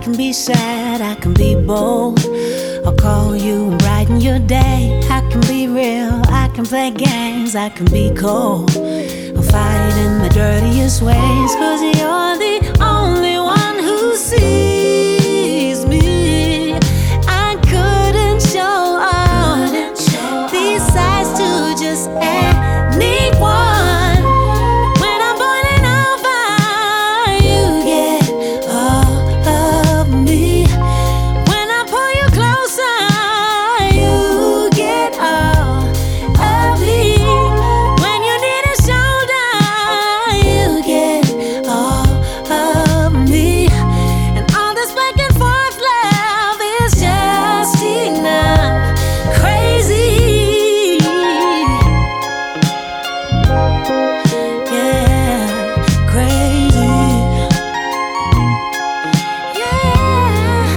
can be sad, I can be bold. I'll call you and brighten your day. I can be real, I can play games, I can be cold. I'll fight in the dirtiest ways, 'cause you're the only one who sees me. I couldn't show all these sides to just anyone. When I'm boiling over, you get all of me. When I pull you closer, you get all of me. When you need a shoulder, you get all of me. And all this back and forth love is just enough. Crazy, yeah, crazy, yeah.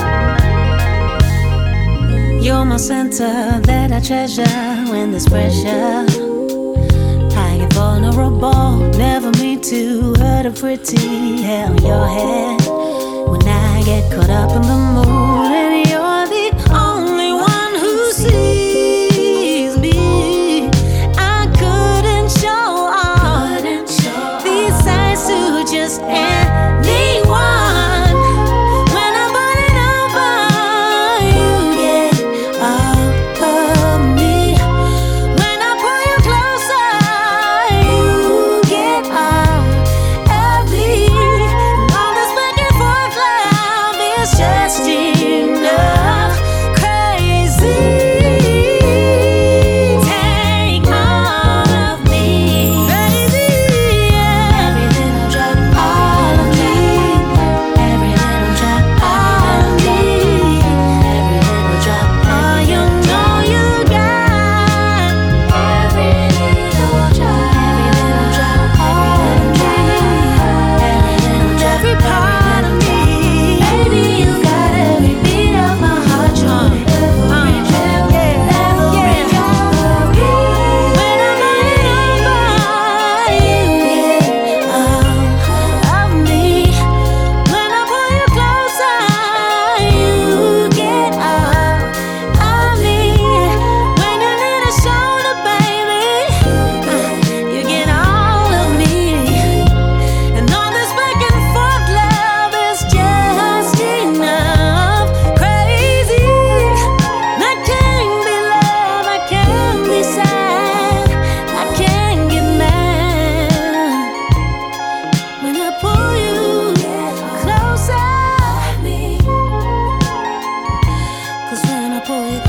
You're my center that I treasure when there's pressure. I get vulnerable, never mean to hurt a pretty hair on your head. When I get caught up in the mood, and you're the only one who sees me. I couldn't show all these sides to just anyone. When I'm burning over, you get all of me. When I pull you closer, you get all of me. And all this back and forth love is just enough. Crazy, take all of me. Crazy, yeah. Every little drop, all of me. Every little drop, all of me. Every little drop, all you know you got. Every little drop, all of me. Every part of me. Baby, you got every beat of my heart. You're every drop, every drop of me. When I'm running over, you get all of me. When I pull you closer, you get all of me. When you need a shoulder, baby, you get all of me. And all this back and forth love is just enough. Crazy, I can't be love, I can't be sad, I can't get mad. When I pull you closer, 'cause when I pull you